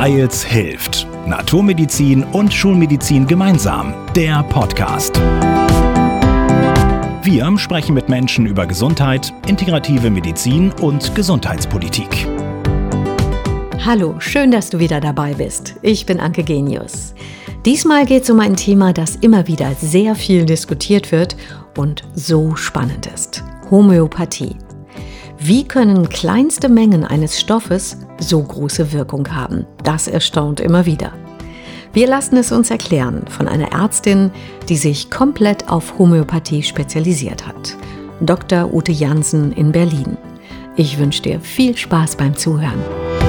Weil's hilft. Naturmedizin und Schulmedizin gemeinsam. Der Podcast. Wir sprechen mit Menschen über Gesundheit, integrative Medizin und Gesundheitspolitik. Hallo, schön, dass du wieder dabei bist. Ich bin Anke Genius. Diesmal geht es um ein Thema, das immer wieder sehr viel diskutiert wird und so spannend ist. Homöopathie. Wie können kleinste Mengen eines Stoffes so große Wirkung haben? Das erstaunt immer wieder. Wir lassen es uns erklären von einer Ärztin, die sich komplett auf Homöopathie spezialisiert hat. Dr. Ute Jansen in Berlin. Ich wünsche dir viel Spaß beim Zuhören.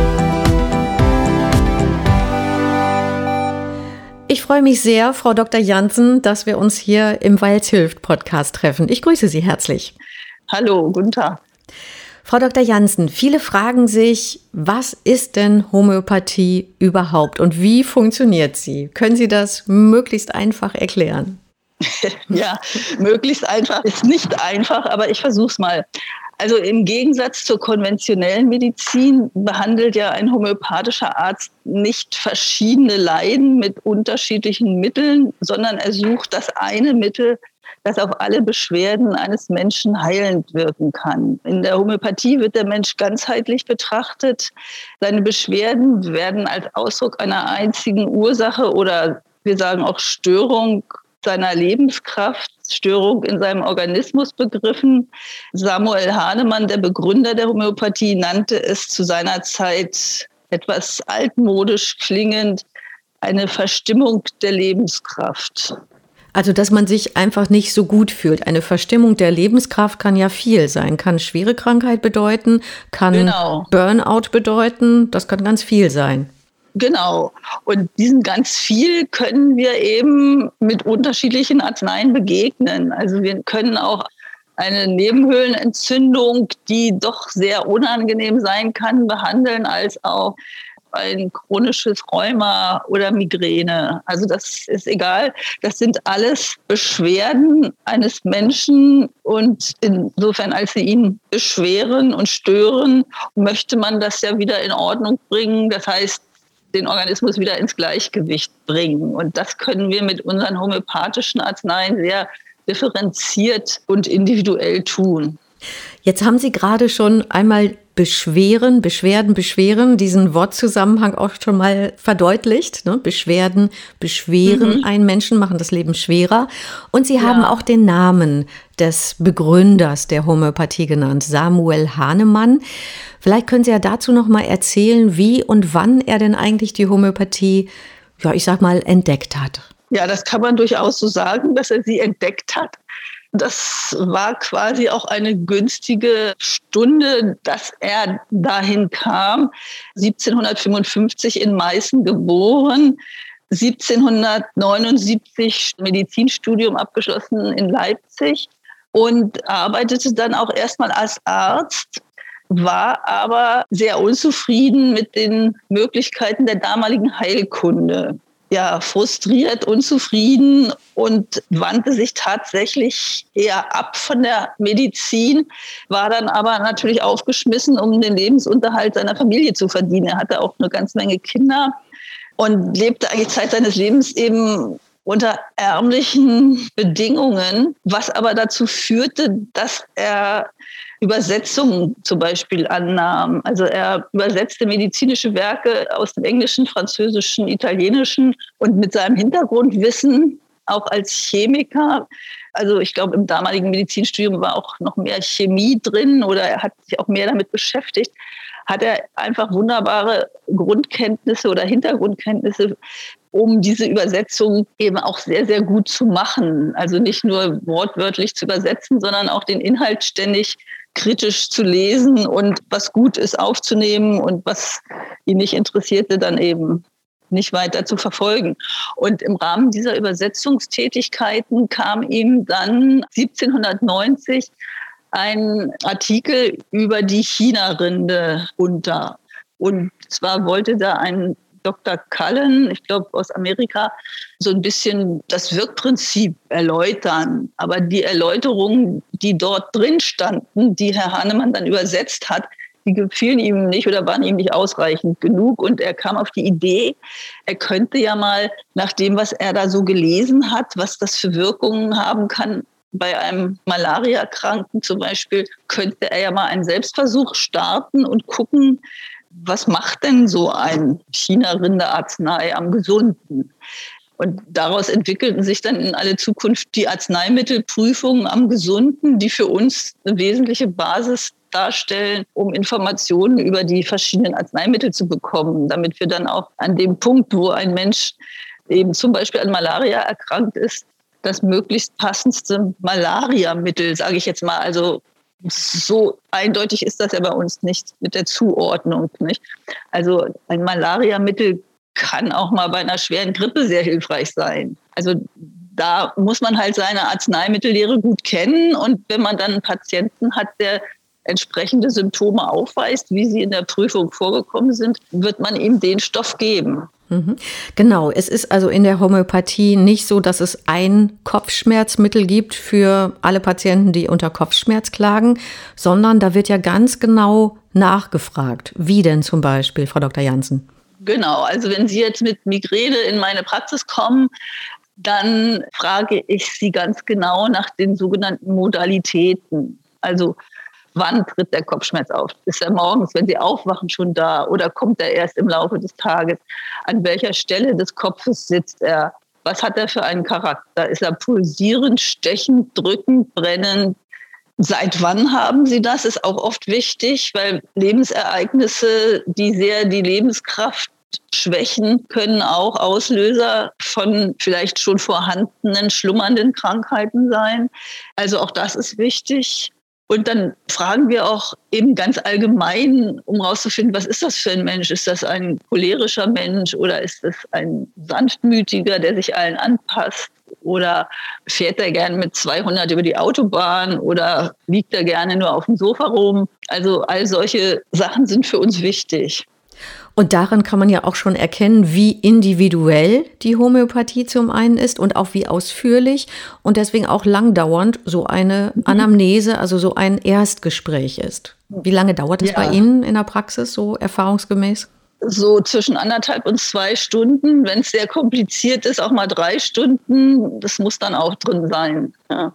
Ich freue mich sehr, Frau Dr. Jansen, dass wir uns hier im Weil's hilft Podcast treffen. Ich grüße Sie herzlich. Hallo, guten Tag. Frau Dr. Jansen, viele fragen sich, was ist denn Homöopathie überhaupt und wie funktioniert sie? Können Sie das möglichst einfach erklären? Ja, möglichst einfach ist nicht einfach, aber ich versuche es mal. Also im Gegensatz zur konventionellen Medizin behandelt ja ein homöopathischer Arzt nicht verschiedene Leiden mit unterschiedlichen Mitteln, sondern er sucht das eine Mittel, das auf alle Beschwerden eines Menschen heilend wirken kann. In der Homöopathie wird der Mensch ganzheitlich betrachtet. Seine Beschwerden werden als Ausdruck einer einzigen Ursache oder wir sagen auch Störung seiner Lebenskraft, Störung in seinem Organismus begriffen. Samuel Hahnemann, der Begründer der Homöopathie, nannte es zu seiner Zeit etwas altmodisch klingend, eine Verstimmung der Lebenskraft. Also, dass man sich einfach nicht so gut fühlt. Eine Verstimmung der Lebenskraft kann ja viel sein. Kann schwere Krankheit bedeuten, kann Burnout bedeuten. Das kann ganz viel sein. Genau. Und diesem ganz viel können wir eben mit unterschiedlichen Arzneien begegnen. Also wir können auch eine Nebenhöhlenentzündung, die doch sehr unangenehm sein kann, behandeln, als auch ein chronisches Rheuma oder Migräne. Also das ist egal. Das sind alles Beschwerden eines Menschen und insofern, als sie ihn beschweren und stören, möchte man das ja wieder in Ordnung bringen. Das heißt, den Organismus wieder ins Gleichgewicht bringen. Und das können wir mit unseren homöopathischen Arzneien sehr differenziert und individuell tun. Jetzt haben Sie gerade schon einmal Beschwerden, diesen Wortzusammenhang auch schon mal verdeutlicht. Ne? Beschwerden, beschweren einen Menschen, machen das Leben schwerer. Und Sie haben auch den Namen des Begründers der Homöopathie genannt, Samuel Hahnemann. Vielleicht können Sie ja dazu noch mal erzählen, wie und wann er denn eigentlich die Homöopathie, entdeckt hat. Ja, das kann man durchaus so sagen, dass er sie entdeckt hat. Das war quasi auch eine günstige Stunde, dass er dahin kam. 1755 in Meißen geboren, 1779 Medizinstudium abgeschlossen in Leipzig und arbeitete dann auch erstmal als Arzt, war aber sehr unzufrieden mit den Möglichkeiten der damaligen Heilkunde. Ja, frustriert, unzufrieden und wandte sich tatsächlich eher ab von der Medizin, war dann aber natürlich aufgeschmissen, um den Lebensunterhalt seiner Familie zu verdienen. Er hatte auch eine ganze Menge Kinder und lebte eigentlich Zeit seines Lebens eben unter ärmlichen Bedingungen, was aber dazu führte, dass er Übersetzungen zum Beispiel annahm. Also er übersetzte medizinische Werke aus dem Englischen, Französischen, Italienischen und mit seinem Hintergrundwissen auch als Chemiker. Also ich glaube, im damaligen Medizinstudium war auch noch mehr Chemie drin oder er hat sich auch mehr damit beschäftigt, hat er einfach wunderbare Grundkenntnisse oder Hintergrundkenntnisse, um diese Übersetzung eben auch sehr, sehr gut zu machen. Also nicht nur wortwörtlich zu übersetzen, sondern auch den Inhalt ständig kritisch zu lesen und was gut ist aufzunehmen und was ihn nicht interessierte, dann eben nicht weiter zu verfolgen. Und im Rahmen dieser Übersetzungstätigkeiten kam ihm dann 1790 ein Artikel über die China-Rinde unter. Und zwar wollte da ein Dr. Cullen, ich glaube aus Amerika, so ein bisschen das Wirkprinzip erläutern. Aber die Erläuterungen, die dort drin standen, die Herr Hahnemann dann übersetzt hat, die gefielen ihm nicht oder waren ihm nicht ausreichend genug. Und er kam auf die Idee, er könnte ja mal nach dem, was er da so gelesen hat, was das für Wirkungen haben kann, bei einem Malaria-Kranken zum Beispiel, könnte er ja mal einen Selbstversuch starten und gucken, was macht denn so ein China-Rinde-Arznei am Gesunden? Und daraus entwickelten sich dann in alle Zukunft die Arzneimittelprüfungen am Gesunden, die für uns eine wesentliche Basis darstellen, um Informationen über die verschiedenen Arzneimittel zu bekommen, damit wir dann auch an dem Punkt, wo ein Mensch eben zum Beispiel an Malaria erkrankt ist, das möglichst passendste Malariamittel, sage ich jetzt mal, also so eindeutig ist das ja bei uns nicht mit der Zuordnung, nicht? Also ein Malariamittel kann auch mal bei einer schweren Grippe sehr hilfreich sein. Also da muss man halt seine Arzneimittellehre gut kennen und wenn man dann einen Patienten hat, der entsprechende Symptome aufweist, wie sie in der Prüfung vorgekommen sind, wird man ihm den Stoff geben. Genau, es ist also in der Homöopathie nicht so, dass es ein Kopfschmerzmittel gibt für alle Patienten, die unter Kopfschmerz klagen, sondern da wird ja ganz genau nachgefragt. Wie denn zum Beispiel, Frau Dr. Jansen? Genau, also wenn Sie jetzt mit Migräne in meine Praxis kommen, dann frage ich Sie ganz genau nach den sogenannten Modalitäten. Also wann tritt der Kopfschmerz auf? Ist er morgens, wenn Sie aufwachen, schon da oder kommt er erst im Laufe des Tages? An welcher Stelle des Kopfes sitzt er? Was hat er für einen Charakter? Ist er pulsierend, stechend, drückend, brennend? Seit wann haben Sie das? Ist auch oft wichtig, weil Lebensereignisse, die sehr die Lebenskraft schwächen, können auch Auslöser von vielleicht schon vorhandenen, schlummernden Krankheiten sein. Also auch das ist wichtig. Und dann fragen wir auch eben ganz allgemein, um herauszufinden, was ist das für ein Mensch? Ist das ein cholerischer Mensch oder ist das ein sanftmütiger, der sich allen anpasst? Oder fährt er gerne mit 200 über die Autobahn oder liegt er gerne nur auf dem Sofa rum? Also all solche Sachen sind für uns wichtig. Und darin kann man ja auch schon erkennen, wie individuell die Homöopathie zum einen ist und auch wie ausführlich und deswegen auch langdauernd so eine Anamnese, also so ein Erstgespräch ist. Wie lange dauert es bei Ihnen in der Praxis, so erfahrungsgemäß? So zwischen 1,5 und 2 Stunden. Wenn es sehr kompliziert ist, auch mal 3 Stunden. Das muss dann auch drin sein. Ja.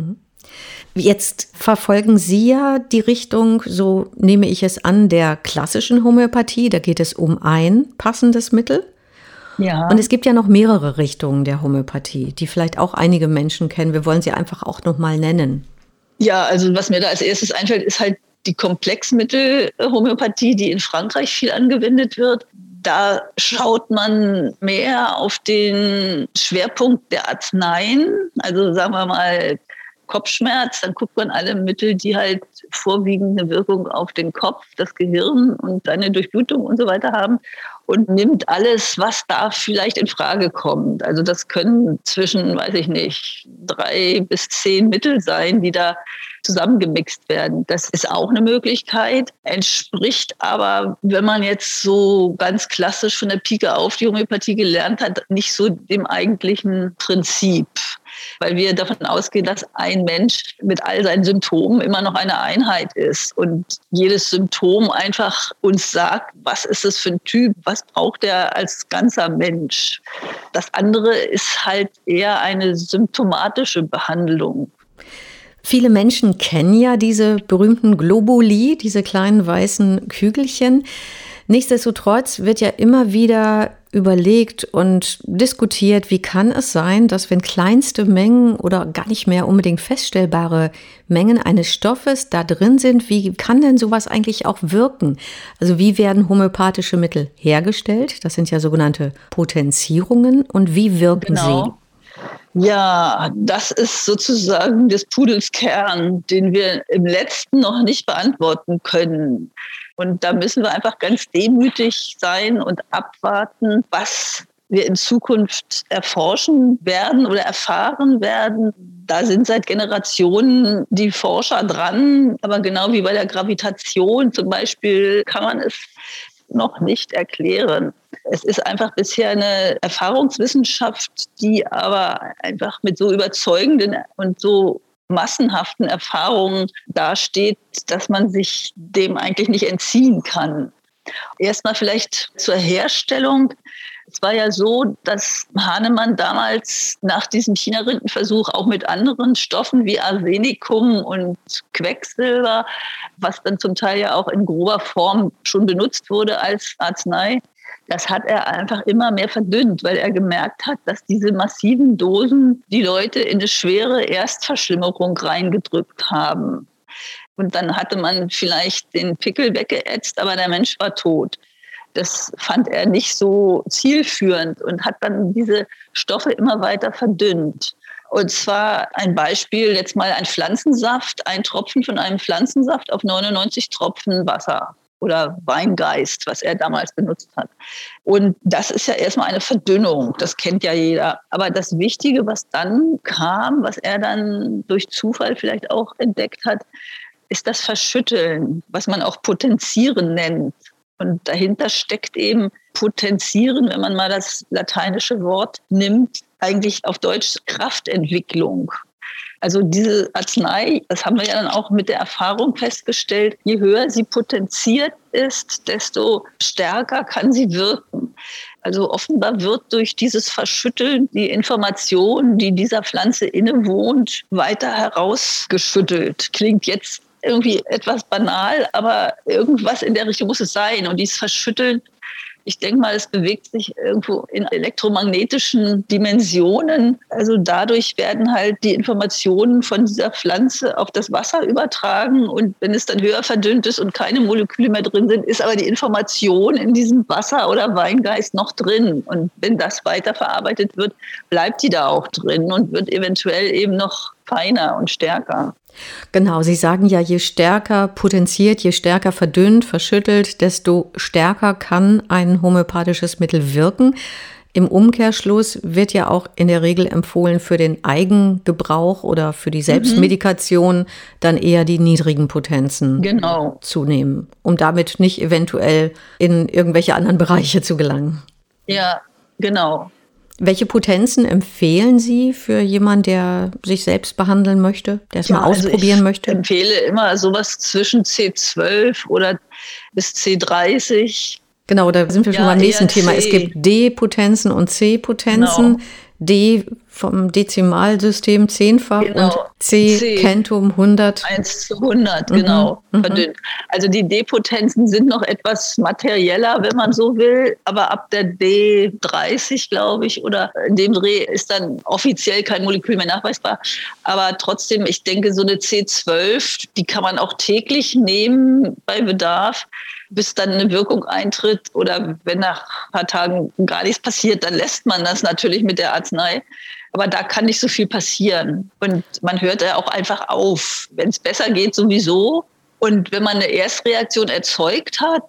Jetzt verfolgen Sie ja die Richtung, so nehme ich es an, der klassischen Homöopathie. Da geht es um ein passendes Mittel. Ja. Und es gibt ja noch mehrere Richtungen der Homöopathie, die vielleicht auch einige Menschen kennen. Wir wollen sie einfach auch noch mal nennen. Ja, also was mir da als erstes einfällt, ist halt die Komplexmittel-Homöopathie, die in Frankreich viel angewendet wird. Da schaut man mehr auf den Schwerpunkt der Arzneien. Also sagen wir mal Kopfschmerz, dann guckt man alle Mittel, die halt vorwiegende Wirkung auf den Kopf, das Gehirn und eine Durchblutung und so weiter haben und nimmt alles, was da vielleicht in Frage kommt. Also das können zwischen, weiß ich nicht, 3 bis 10 Mittel sein, die da zusammengemixt werden. Das ist auch eine Möglichkeit, entspricht aber, wenn man jetzt so ganz klassisch von der Pike auf die Homöopathie gelernt hat, nicht so dem eigentlichen Prinzip. Weil wir davon ausgehen, dass ein Mensch mit all seinen Symptomen immer noch eine Einheit ist und jedes Symptom einfach uns sagt, was ist das für ein Typ, was braucht er als ganzer Mensch. Das andere ist halt eher eine symptomatische Behandlung. Viele Menschen kennen ja diese berühmten Globuli, diese kleinen weißen Kügelchen. Nichtsdestotrotz wird ja immer wieder überlegt und diskutiert, wie kann es sein, dass wenn kleinste Mengen oder gar nicht mehr unbedingt feststellbare Mengen eines Stoffes da drin sind, wie kann denn sowas eigentlich auch wirken? Also wie werden homöopathische Mittel hergestellt? Das sind ja sogenannte Potenzierungen. Und wie wirken sie? Ja, das ist sozusagen des Pudels Kern, den wir im letzten noch nicht beantworten können. Und da müssen wir einfach ganz demütig sein und abwarten, was wir in Zukunft erforschen werden oder erfahren werden. Da sind seit Generationen die Forscher dran, aber genau wie bei der Gravitation zum Beispiel kann man es noch nicht erklären. Es ist einfach bisher eine Erfahrungswissenschaft, die aber einfach mit so überzeugenden und so massenhaften Erfahrungen dasteht, dass man sich dem eigentlich nicht entziehen kann. Erstmal vielleicht zur Herstellung. Es war ja so, dass Hahnemann damals nach diesem China-Rindenversuch auch mit anderen Stoffen wie Arsenicum und Quecksilber, was dann zum Teil ja auch in grober Form schon benutzt wurde als Arznei, das hat er einfach immer mehr verdünnt, weil er gemerkt hat, dass diese massiven Dosen die Leute in eine schwere Erstverschlimmerung reingedrückt haben. Und dann hatte man vielleicht den Pickel weggeätzt, aber der Mensch war tot. Das fand er nicht so zielführend und hat dann diese Stoffe immer weiter verdünnt. Und zwar ein Beispiel, jetzt mal ein Pflanzensaft, ein Tropfen von einem Pflanzensaft auf 99 Tropfen Wasser oder Weingeist, was er damals benutzt hat. Und das ist ja erstmal eine Verdünnung, das kennt ja jeder. Aber das Wichtige, was dann kam, was er dann durch Zufall vielleicht auch entdeckt hat, ist das Verschütteln, was man auch Potenzieren nennt. Und dahinter steckt eben Potenzieren, wenn man mal das lateinische Wort nimmt, eigentlich auf Deutsch Kraftentwicklung. Also diese Arznei, das haben wir ja dann auch mit der Erfahrung festgestellt, je höher sie potenziert ist, desto stärker kann sie wirken. Also offenbar wird durch dieses Verschütteln die Information, die dieser Pflanze innewohnt, weiter herausgeschüttelt. Klingt jetzt irgendwie etwas banal, aber irgendwas in der Richtung muss es sein. Und dieses Verschütteln, ich denke mal, es bewegt sich irgendwo in elektromagnetischen Dimensionen. Also dadurch werden halt die Informationen von dieser Pflanze auf das Wasser übertragen. Und wenn es dann höher verdünnt ist und keine Moleküle mehr drin sind, ist aber die Information in diesem Wasser oder Weingeist noch drin. Und wenn das weiterverarbeitet wird, bleibt die da auch drin und wird eventuell eben noch feiner und stärker. Genau, Sie sagen ja, je stärker potenziert, je stärker verdünnt, verschüttelt, desto stärker kann ein homöopathisches Mittel wirken. Im Umkehrschluss wird ja auch in der Regel empfohlen, für den Eigengebrauch oder für die Selbstmedikation dann eher die niedrigen Potenzen zu nehmen, um damit nicht eventuell in irgendwelche anderen Bereiche zu gelangen. Ja, genau. Welche Potenzen empfehlen Sie für jemanden, der sich selbst behandeln möchte, der es mal ausprobieren möchte? Ich empfehle immer sowas zwischen C12 oder bis C30. Genau, da sind wir schon beim nächsten Thema. Es gibt D-Potenzen und C-Potenzen. Genau. D vom Dezimalsystem 10-fach und C Centum 100. 1:100, genau, verdünnt. Also die D-Potenzen sind noch etwas materieller, wenn man so will, aber ab der D30, glaube ich, oder in dem Dreh ist dann offiziell kein Molekül mehr nachweisbar. Aber trotzdem, ich denke, so eine C12, die kann man auch täglich nehmen bei Bedarf, bis dann eine Wirkung eintritt. Oder wenn nach ein paar Tagen gar nichts passiert, dann lässt man das natürlich mit der Arznei. Aber da kann nicht so viel passieren. Und man hört ja auch einfach auf. Wenn es besser geht, sowieso. Und wenn man eine Erstreaktion erzeugt hat,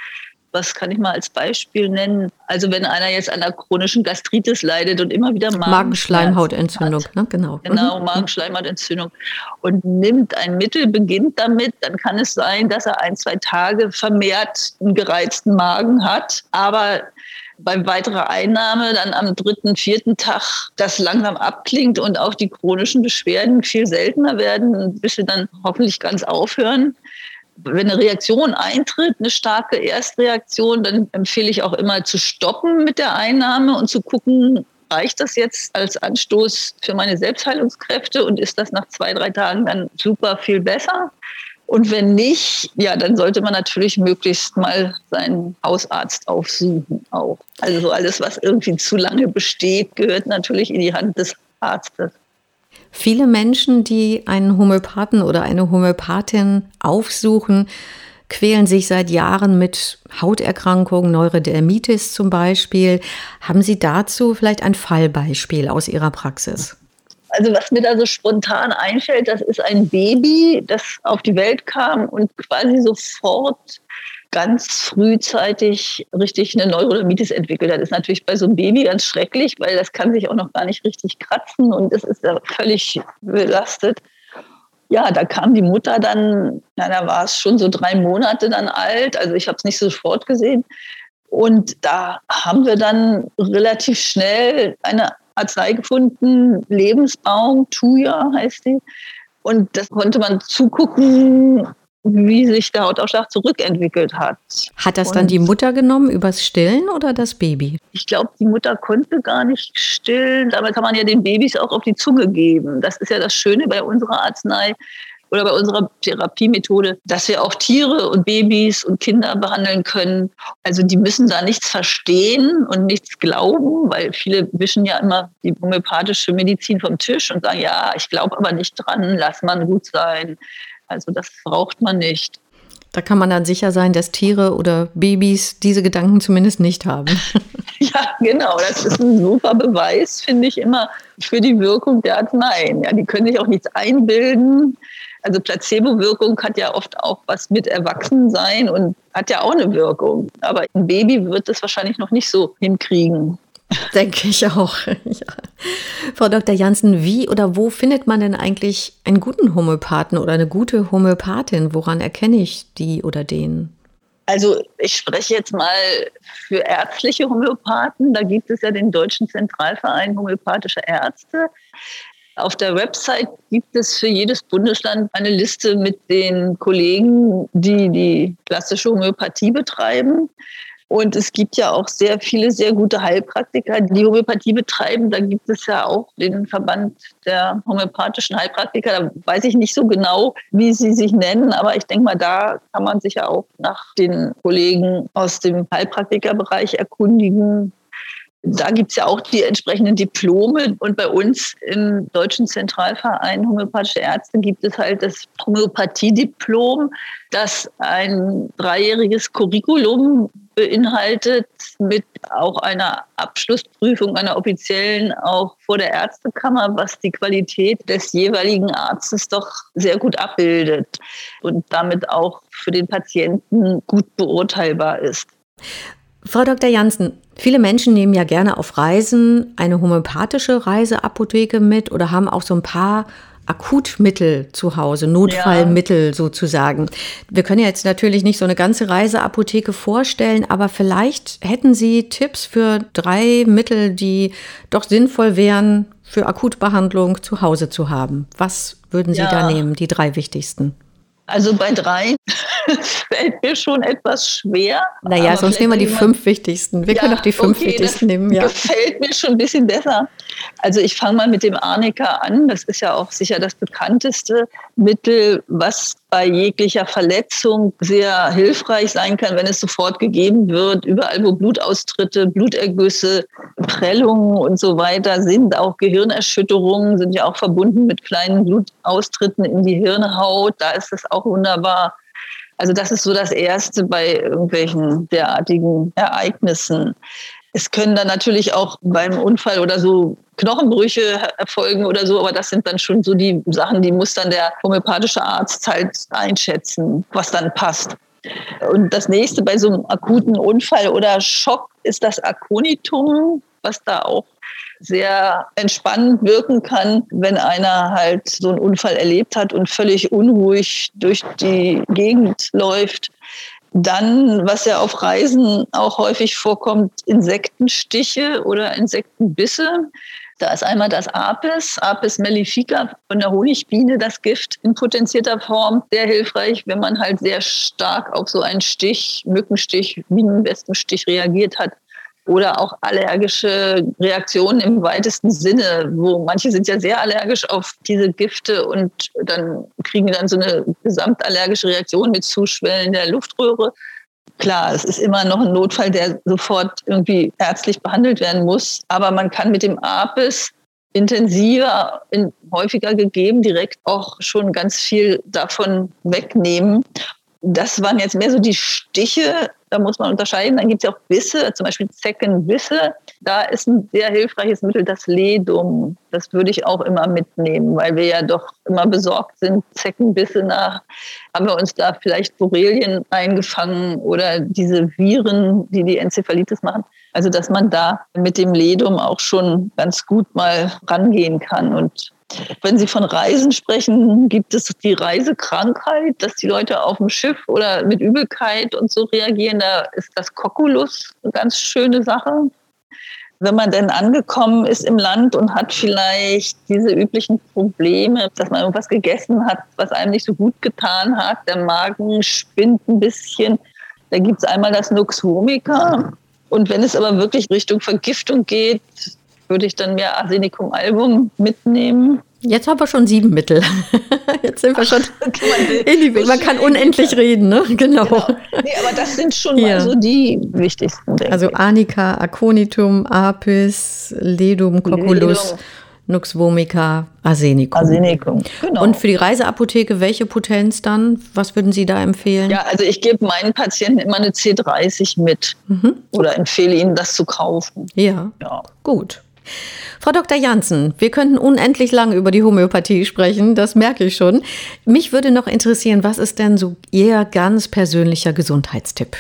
was kann ich mal als Beispiel nennen? Also wenn einer jetzt an einer chronischen Gastritis leidet und immer wieder Magenschleimhautentzündung, ne? Genau. Genau, Magenschleimhautentzündung. Und nimmt ein Mittel, beginnt damit, dann kann es sein, dass er 1-2 Tage vermehrt einen gereizten Magen hat. Aber bei weiterer Einnahme dann am 3., 4. Tag das langsam abklingt und auch die chronischen Beschwerden viel seltener werden, bis sie dann hoffentlich ganz aufhören. Wenn eine Reaktion eintritt, eine starke Erstreaktion, dann empfehle ich auch immer zu stoppen mit der Einnahme und zu gucken, reicht das jetzt als Anstoß für meine Selbstheilungskräfte und ist das nach 2-3 Tagen dann super viel besser? Und wenn nicht, ja, dann sollte man natürlich möglichst mal seinen Hausarzt aufsuchen auch. Also alles, was irgendwie zu lange besteht, gehört natürlich in die Hand des Arztes. Viele Menschen, die einen Homöopathen oder eine Homöopathin aufsuchen, quälen sich seit Jahren mit Hauterkrankungen, Neurodermitis zum Beispiel. Haben Sie dazu vielleicht ein Fallbeispiel aus Ihrer Praxis? Also was mir da so spontan einfällt, das ist ein Baby, das auf die Welt kam und quasi sofort ganz frühzeitig richtig eine Neurodermitis entwickelt hat. Das ist natürlich bei so einem Baby ganz schrecklich, weil das kann sich auch noch gar nicht richtig kratzen und es ist ja völlig belastet. Ja, da kam die Mutter dann, da war es schon so 3 Monate dann alt, also ich habe es nicht sofort gesehen. Und da haben wir dann relativ schnell eine Arznei gefunden, Lebensbaum, Thuja heißt die. Und das konnte man zugucken, wie sich der Hautausschlag zurückentwickelt hat. Hat das dann die Mutter genommen übers Stillen oder das Baby? Ich glaube, die Mutter konnte gar nicht stillen. Dabei kann man ja den Babys auch auf die Zunge geben. Das ist ja das Schöne bei unserer Arznei oder bei unserer Therapiemethode, dass wir auch Tiere und Babys und Kinder behandeln können. Also die müssen da nichts verstehen und nichts glauben, weil viele wischen ja immer die homöopathische Medizin vom Tisch und sagen, ja, ich glaube aber nicht dran, lass mal gut sein. Also das braucht man nicht. Da kann man dann sicher sein, dass Tiere oder Babys diese Gedanken zumindest nicht haben. Ja, genau. Das ist ein super Beweis, finde ich immer, für die Wirkung der Arzneien. Ja, die können sich auch nichts einbilden. Also Placebo-Wirkung hat ja oft auch was mit Erwachsensein und hat ja auch eine Wirkung. Aber ein Baby wird das wahrscheinlich noch nicht so hinkriegen. Denke ich auch. Ja. Frau Dr. Jansen, wie oder wo findet man denn eigentlich einen guten Homöopathen oder eine gute Homöopathin? Woran erkenne ich die oder den? Also ich spreche jetzt mal für ärztliche Homöopathen. Da gibt es ja den Deutschen Zentralverein Homöopathische Ärzte. Auf der Website gibt es für jedes Bundesland eine Liste mit den Kollegen, die die klassische Homöopathie betreiben. Und es gibt ja auch sehr viele sehr gute Heilpraktiker, die Homöopathie betreiben. Da gibt es ja auch den Verband der homöopathischen Heilpraktiker. Da weiß ich nicht so genau, wie sie sich nennen, aber ich denke mal, da kann man sich ja auch nach den Kollegen aus dem Heilpraktikerbereich erkundigen. Da gibt es ja auch die entsprechenden Diplome. Und bei uns im Deutschen Zentralverein Homöopathische Ärzte gibt es halt das Homöopathie-Diplom, das ein 3-jähriges Curriculum beinhaltet mit auch einer Abschlussprüfung, einer offiziellen, auch vor der Ärztekammer, was die Qualität des jeweiligen Arztes doch sehr gut abbildet und damit auch für den Patienten gut beurteilbar ist. Frau Dr. Jansen, viele Menschen nehmen ja gerne auf Reisen eine homöopathische Reiseapotheke mit oder haben auch so ein paar Akutmittel zu Hause, Notfallmittel sozusagen. Wir können ja jetzt natürlich nicht so eine ganze Reiseapotheke vorstellen, aber vielleicht hätten Sie Tipps für 3 Mittel, die doch sinnvoll wären, für Akutbehandlung zu Hause zu haben. Was würden Sie da nehmen, die 3 wichtigsten? Also bei 3 fällt mir schon etwas schwer. Naja, sonst nehmen wir die 5 wichtigsten. Wir können auch die 5 wichtigsten nehmen. Ja, gefällt mir schon ein bisschen besser. Also ich fange mal mit dem Arnika an. Das ist ja auch sicher das bekannteste Mittel, was bei jeglicher Verletzung sehr hilfreich sein kann, wenn es sofort gegeben wird. Überall, wo Blutaustritte, Blutergüsse, Prellungen und so weiter sind, auch Gehirnerschütterungen sind ja auch verbunden mit kleinen Blutaustritten in die Hirnhaut. Da ist es auch wunderbar. Also das ist so das Erste bei irgendwelchen derartigen Ereignissen. Es können dann natürlich auch beim Unfall oder so Knochenbrüche erfolgen oder so, aber das sind dann schon so die Sachen, die muss dann der homöopathische Arzt halt einschätzen, was dann passt. Und das nächste bei so einem akuten Unfall oder Schock ist das Aconitum, was da auch sehr entspannend wirken kann, wenn einer halt so einen Unfall erlebt hat und völlig unruhig durch die Gegend läuft. Dann, was ja auf Reisen auch häufig vorkommt, Insektenstiche oder Insektenbisse. Da ist einmal das Apis mellifica von der Honigbiene, das Gift in potenzierter Form, sehr hilfreich, wenn man halt sehr stark auf so einen Stich, Mückenstich, Bienenwespenstich reagiert hat. Oder auch allergische Reaktionen im weitesten Sinne, wo manche sind ja sehr allergisch auf diese Gifte und dann kriegen dann so eine gesamtallergische Reaktion mit Zuschwellen der Luftröhre. Klar, es ist immer noch ein Notfall, der sofort irgendwie ärztlich behandelt werden muss. Aber man kann mit dem Apis intensiver, häufiger gegeben, direkt auch schon ganz viel davon wegnehmen. Das waren jetzt mehr so die Stiche, da muss man unterscheiden. Dann gibt es ja auch Bisse, zum Beispiel Zeckenbisse. Da ist ein sehr hilfreiches Mittel das Ledum. Das würde ich auch immer mitnehmen, weil wir ja doch immer besorgt sind. Zeckenbisse nach, haben wir uns da vielleicht Borrelien eingefangen oder diese Viren, die die Enzephalitis machen. Also dass man da mit dem Ledum auch schon ganz gut mal rangehen kann. Und wenn Sie von Reisen sprechen, gibt es die Reisekrankheit, dass die Leute auf dem Schiff oder mit Übelkeit und so reagieren. Da ist das Cocculus eine ganz schöne Sache. wenn man denn angekommen ist im Land und hat vielleicht diese üblichen Probleme, dass man irgendwas gegessen hat, was einem nicht so gut getan hat, der Magen spinnt ein bisschen, da gibt es einmal das Nux vomica. Und wenn es aber wirklich Richtung Vergiftung geht, würde ich dann mehr Arsenicum album mitnehmen. Jetzt haben wir schon 7 Mittel. Jetzt sind wir schon man kann unendlich reden, ne? Genau. Nee, aber das sind schon mal so die wichtigsten, denke Also Arnica, Aconitum, Apis, Ledum, Cocculus, Nux vomica, Arsenicum. Arsenicum, genau. Und für die Reiseapotheke, welche Potenz dann? Was würden Sie da empfehlen? Ja, also ich gebe meinen Patienten immer eine C30 mit oder empfehle ihnen, das zu kaufen. Ja. Gut. Frau Dr. Jansen, wir könnten unendlich lang über die Homöopathie sprechen, das merke ich schon. Mich würde noch interessieren, was ist denn so Ihr ganz persönlicher Gesundheitstipp?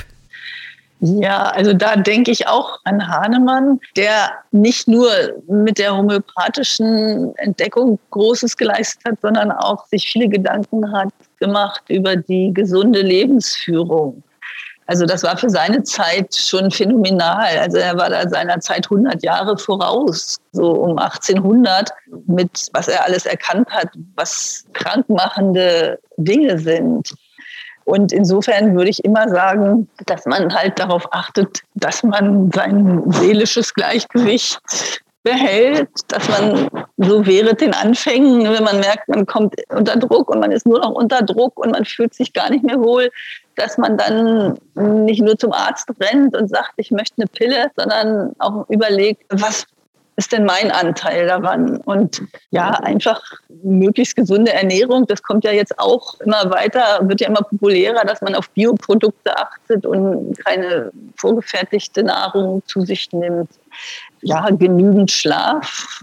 Ja, also da denke ich auch an Hahnemann, der nicht nur mit der homöopathischen Entdeckung Großes geleistet hat, sondern auch sich viele Gedanken hat gemacht über die gesunde Lebensführung. Also das war für seine Zeit schon phänomenal. Also er war da seiner Zeit 100 Jahre voraus, so um 1800, mit was er alles erkannt hat, was krankmachende Dinge sind. Und insofern würde ich immer sagen, dass man halt darauf achtet, dass man sein seelisches Gleichgewicht behält, dass man so während den Anfängen, wenn man merkt, man kommt unter Druck und man ist nur noch unter Druck und man fühlt sich gar nicht mehr wohl, dass man dann nicht nur zum Arzt rennt und sagt, ich möchte eine Pille, sondern auch überlegt, was ist denn mein Anteil daran? Und ja, einfach möglichst gesunde Ernährung, das kommt ja jetzt auch immer weiter, wird ja immer populärer, dass man auf Bioprodukte achtet und keine vorgefertigte Nahrung zu sich nimmt. Ja, genügend Schlaf,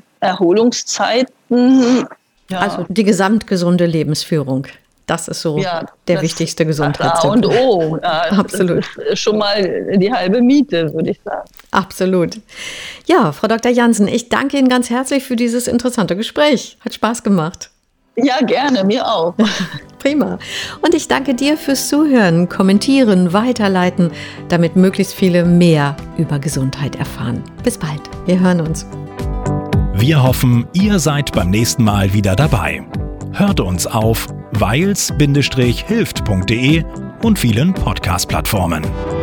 Erholungszeiten. Ja. Also die gesamtgesunde Lebensführung. Das ist so der wichtigste Gesundheitstipp. A und O. Ja, absolut. Das ist schon mal die halbe Miete, würde ich sagen. Absolut. Ja, Frau Dr. Jansen, ich danke Ihnen ganz herzlich für dieses interessante Gespräch. Hat Spaß gemacht. Ja, gerne, mir auch. Prima. Und ich danke dir fürs Zuhören, Kommentieren, Weiterleiten, damit möglichst viele mehr über Gesundheit erfahren. Bis bald. Wir hören uns. Wir hoffen, ihr seid beim nächsten Mal wieder dabei. Hört uns auf weils-hilft.de und vielen Podcast-Plattformen.